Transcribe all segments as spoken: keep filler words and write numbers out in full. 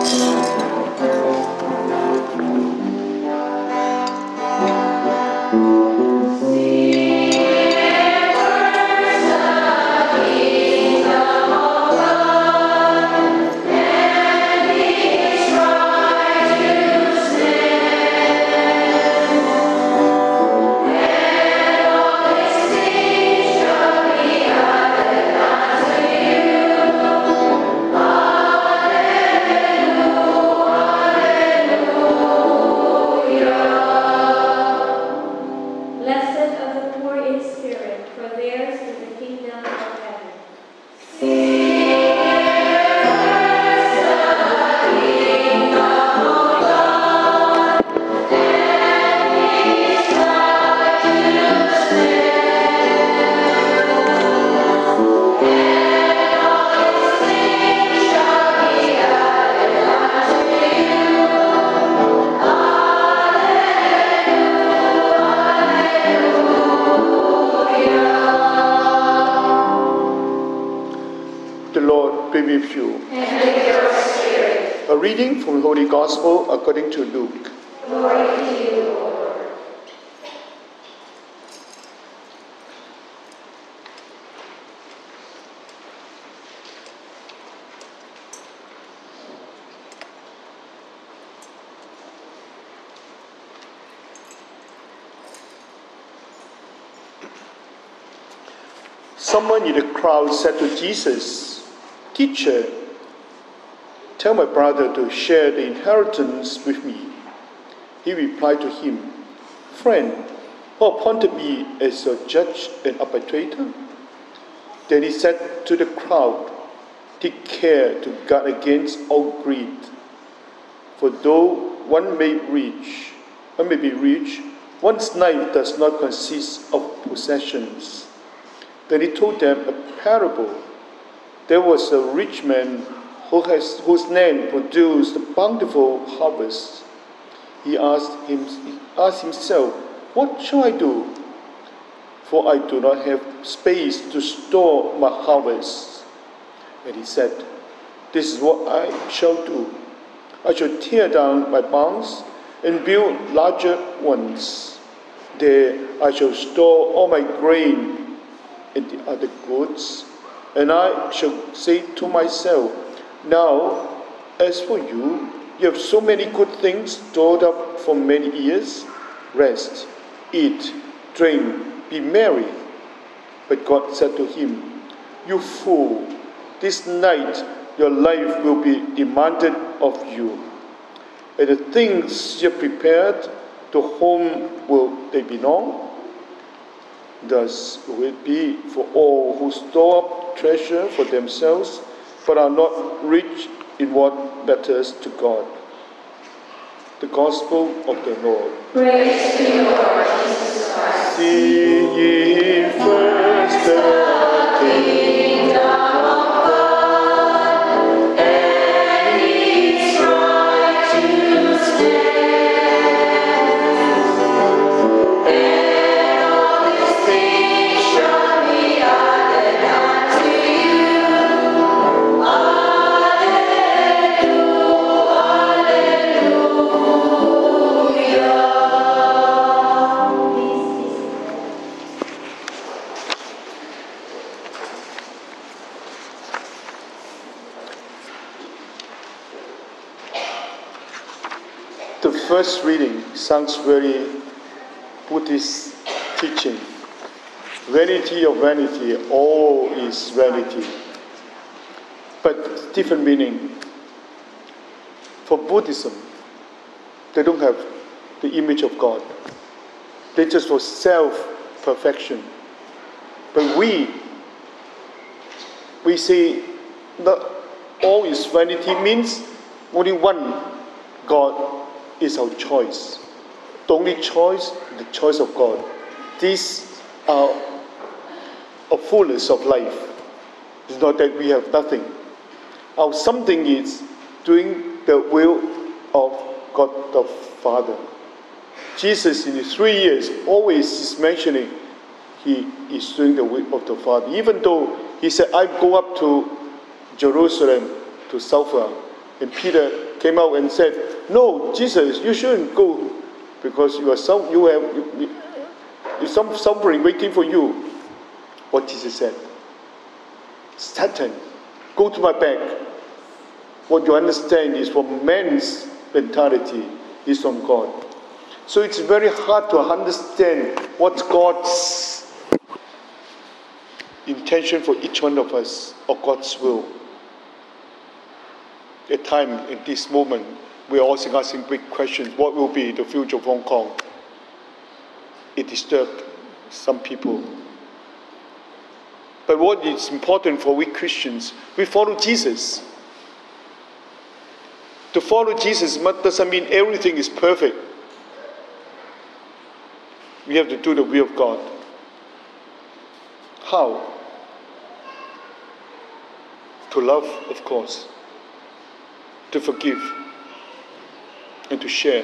With you. And with your spirit. A reading from the Holy Gospel according to Luke. Glory to you, Lord. Someone in the crowd said to Jesus, "Teacher, tell my brother to share the inheritance with me." He replied to him, "Friend, who appointed me as your judge and arbitrator?" Then he said to the crowd, "Take care to guard against all greed. For though one may reach, one may be rich, one's life does not consist of possessions." Then he told them a parable. There was a rich man who has, whose land produced a bountiful harvest. He asked, him, he asked himself, "What shall I do? For I do not have space to store my harvest." And he said, "This is what I shall do. I shall tear down my barns and build larger ones. There I shall store all my grain and the other goods. And I shall say to myself, now, as for you, you have so many good things stored up for many years. Rest, eat, drink, be merry." But God said to him, "You fool, this night your life will be demanded of you. And the things you have prepared, to whom will they belong? Thus will it be for all who store up treasure for themselves, but are not rich in what matters to God." The Gospel of the Lord. Praise to you, Lord Jesus Christ. Seek ye first the kingdom of God and His righteousness, and all these things shall be added unto you. The first reading sounds very Buddhist teaching. Vanity of vanity, all is vanity. But different meaning. For Buddhism, they don't have the image of God. They just for self-perfection. But we, we say that all is vanity means only one God is our choice. The only choice, the choice of God. These are a fullness of life. It's not that we have nothing. Our something is doing the will of God the Father. Jesus in his three years always is mentioning he is doing the will of the Father. Even though he said, "I go up to Jerusalem to suffer," And Peter came out and said, "No, Jesus, you shouldn't go because you are some, you have you, you, some suffering waiting for you." What Jesus said, "Satan, go to my back. What you understand is from man's mentality, is from God." So it's very hard to understand what's God's intention for each one of us, or God's will. At time, in this moment, we are also asking big questions. What will be the future of Hong Kong? It disturbed some people. But what is important for we Christians, we follow Jesus. To follow Jesus doesn't mean everything is perfect. We have to do the will of God. How? To love, of course. To forgive. And to share.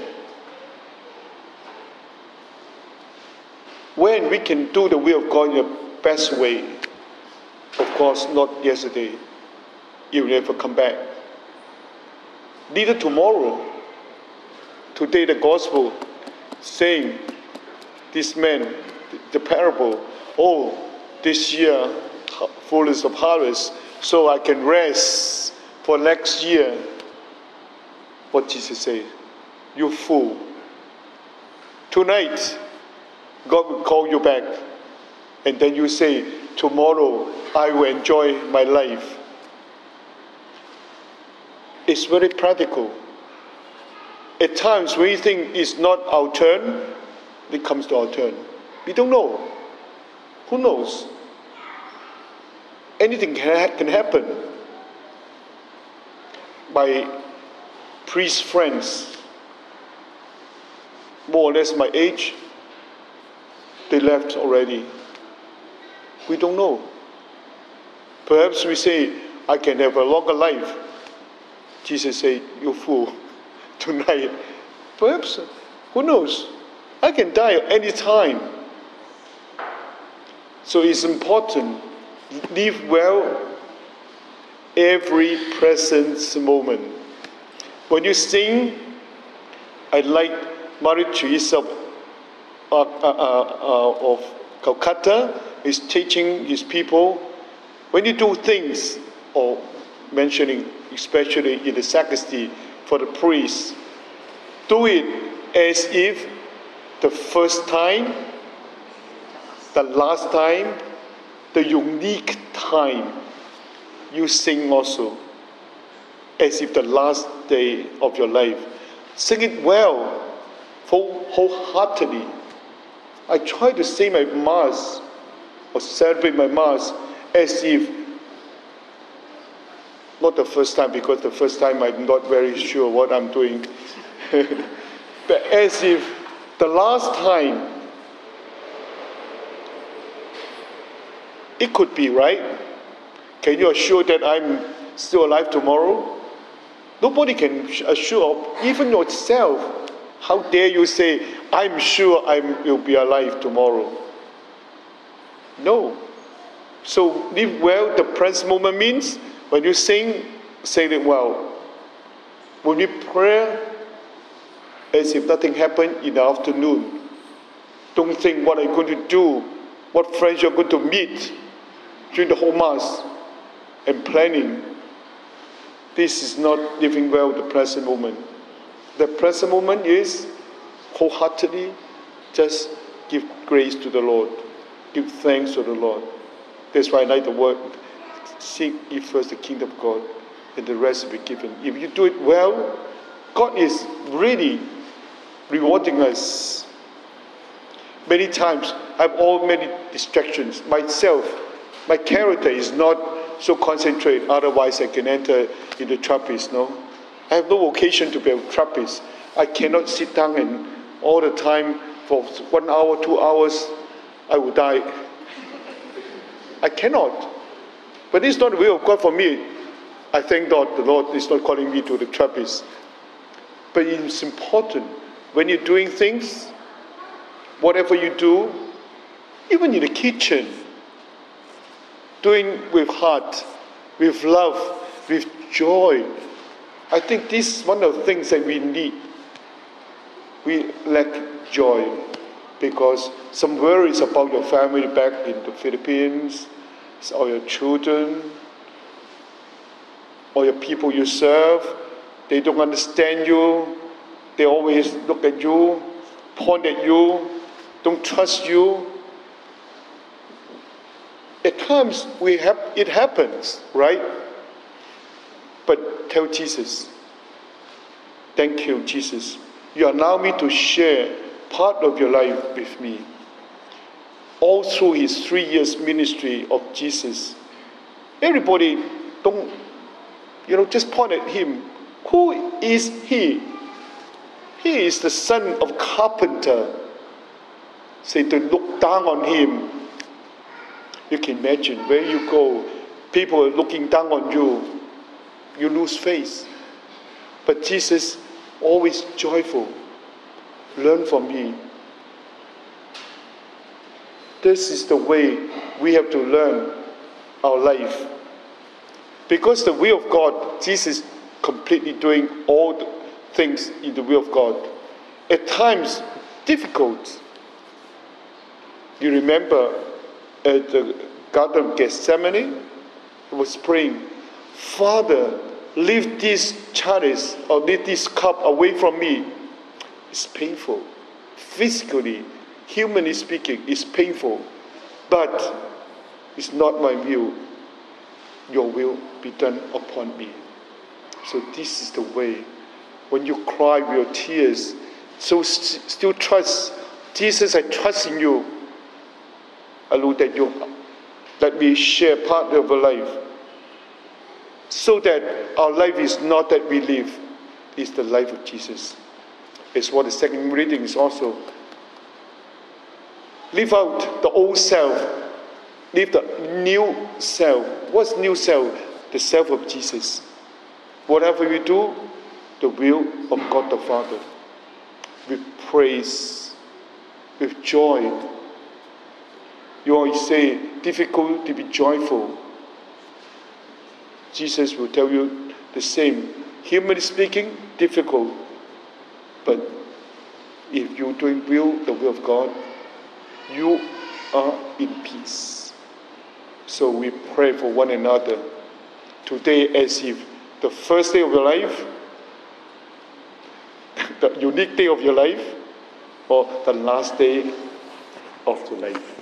When we can do the will of God in the best way, of course, not yesterday, it will never come back. Neither tomorrow. Today the gospel saying, this man, the parable, oh, this year, fullness of harvest, so I can rest for next year. What Jesus said, you fool. Tonight, God will call you back. And then you say, tomorrow I will enjoy my life. It's very practical. At times when we think it's not our turn, it comes to our turn. We don't know. Who knows? Anything can happen. My priest friends, more or less my age, they left already. We don't know. Perhaps we say, I can have a longer life. Jesus said, you fool, tonight. Perhaps, who knows? I can die any time. So it's important, live well every present moment. When you sing, I like Mother Teresa of, uh, uh, uh, of Calcutta is teaching his people, when you do things, or mentioning especially in the sacristy for the priest, do it as if the first time, the last time, the unique time you sing also, as if the last day of your life. Sing it well, whole, wholeheartedly. I try to say my Mass or celebrate my Mass as if, not the first time, because the first time I'm not very sure what I'm doing, but as if the last time, it could be, right? Can you assure that I'm still alive tomorrow? Nobody can assure, even yourself. How dare you say, I'm sure I will be alive tomorrow? No. So live well. The present moment means when you sing, say it well. When you pray, as if nothing happened in the afternoon. Don't think what I'm going to do, what friends you're going to meet during the whole Mass, and planning. This is not living well the present moment. The present moment is wholeheartedly just give grace to the Lord. Give thanks to the Lord. That's why I like the word, seek ye first the kingdom of God, and the rest will be given. If you do it well, God is really rewarding us. Many times, I have all many distractions. Myself, my character is not so concentrated, otherwise I can enter into Trappist, no? I have no vocation to be a Trappist. I cannot sit down and all the time for one hour, two hours, I will die. I cannot. But it's not the will of God for me. I thank God the Lord is not calling me to the Trappist. But it's important when you're doing things, whatever you do, even in the kitchen, doing with heart, with love, with joy. I think this is one of the things that we need. We lack joy because some worries about your family back in the Philippines, or your children, or your people you serve. They don't understand you. They always look at you, point at you, don't trust you. At times we have, it happens, right? But tell Jesus, thank you, Jesus. You allow me to share part of your life with me. All through his three years ministry of Jesus, everybody don't, you know, just point at him. Who is he? He is the son of carpenter. Say to look down on him. You can imagine where you go, people are looking down on you. You lose faith. But Jesus, always joyful. Learn from me. This is the way we have to learn our life. Because the will of God, Jesus completely doing all the things in the will of God. At times, difficult. You remember at the Garden of Gethsemane, he was praying, Father, leave this chalice or leave this cup away from me. It's painful. Physically, humanly speaking, it's painful. But it's not my will. Your will be done upon me. So this is the way. When you cry with your tears, so st- still trust. Jesus, I trust in you. I know that you let me share part of our life. So that our life is not that we live, it's the life of Jesus. It's what the second reading is also. Live out the old self. Live the new self. What's new self? The self of Jesus. Whatever we do, the will of God the Father. With praise, with joy. You always say, difficult to be joyful. Jesus will tell you the same. Humanly speaking, difficult. But if you're doing will, the will of God, you are in peace. So we pray for one another today as if the first day of your life, the unique day of your life, or the last day of your life.